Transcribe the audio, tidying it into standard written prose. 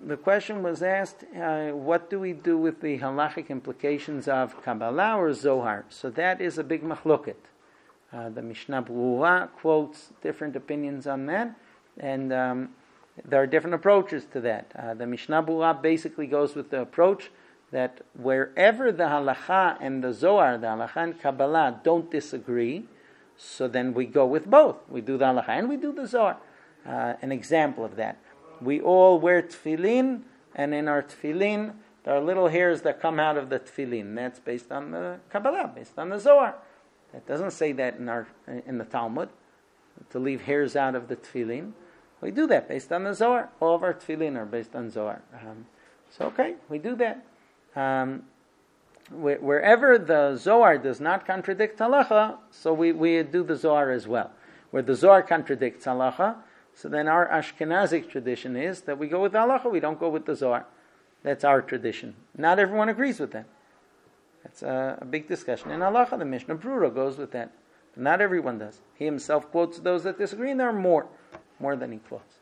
the question was asked, what do we do with the halachic implications of Kabbalah or Zohar? So that is a big machloket. The Mishnah Berurah quotes different opinions on that, and there are different approaches to that. The Mishnah Berurah basically goes with the approach that wherever the halacha and the Zohar, the halacha and Kabbalah, don't disagree, so then we go with both. We do the halacha and we do the Zohar. An example of that. We all wear tefillin, and in our tefillin, there are little hairs that come out of the tefillin. That's based on the Kabbalah, based on the Zohar. That doesn't say that in the Talmud, to leave hairs out of the tefillin. We do that based on the Zohar. All of our tefillin are based on Zohar. We do that. Wherever the Zohar does not contradict halacha, so we do the Zohar as well. Where the Zohar contradicts halacha, so then our Ashkenazic tradition is that we go with halacha, we don't go with the Zohar. That's our tradition. Not everyone agrees with that. That's a big discussion. In halacha, the Mishnah Berurah goes with that. But not everyone does. He himself quotes those that disagree, and there are more than he quotes.